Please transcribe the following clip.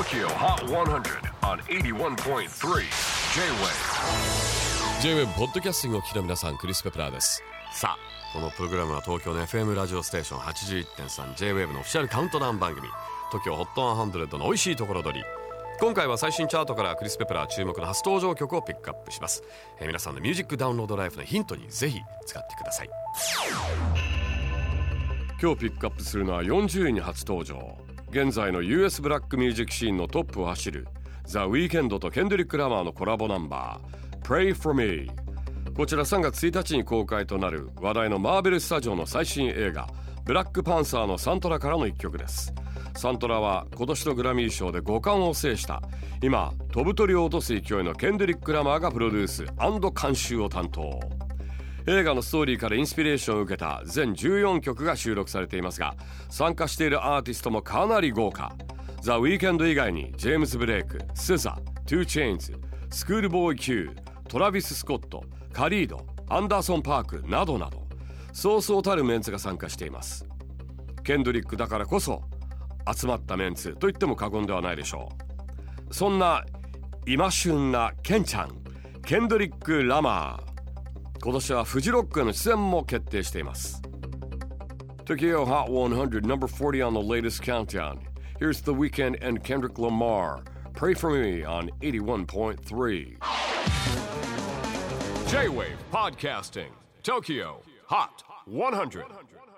TOKYO HOT 100 on 81.3 J-WAVE J-WAVE ポッドキャスティングをお聞きの皆さん、クリス・ペプラーです。さあ、このプログラムは東京の FM ラジオステーション 81.3 J-WAVE のオフィシャルカウントダウン番組 TOKYO HOT 100 の美味しいところ取り。今回は最新チャートからクリス・ペプラー注目の初登場曲をピックアップします。皆さんのミュージックダウンロードライフのヒントにぜひ使ってください。今日ピックアップするのは40位に初登場、現在の US ブラックミュージックシーンのトップを走るザ・ウィーケンドとケンドリック・ラマーのコラボナンバー Pray for Me。 こちら3月1日に公開となる話題のマーベルスタジオの最新映画ブラックパンサーのサントラからの一曲です。サントラは今年のグラミー賞で5冠を制した今飛ぶ鳥を落とす勢いのケンドリック・ラマーがプロデュース&監修を担当。映画のストーリーからインスピレーションを受けた全14曲が収録されていますが、参加しているアーティストもかなり豪華。ザ・ウィーケンド以外にジェームズ・ブレイク、SZA、トゥー・チェインズ、スクールボーイ Q、トラビス・スコット、カリード、アンダーソン・パークなどなど、そうそうたるメンツが参加しています。ケンドリックだからこそ集まったメンツと言っても過言ではないでしょう。そんな今旬なケンちゃん、ケンドリック・ラマー、今年はフジロックへの出演も決定しています。 Tokyo Hot 100 number 40 on the latest countdown. Here's The Weeknd and Kendrick Lamar, Pray for Me on 81.3 J-WAVE Podcasting Tokyo Hot 100.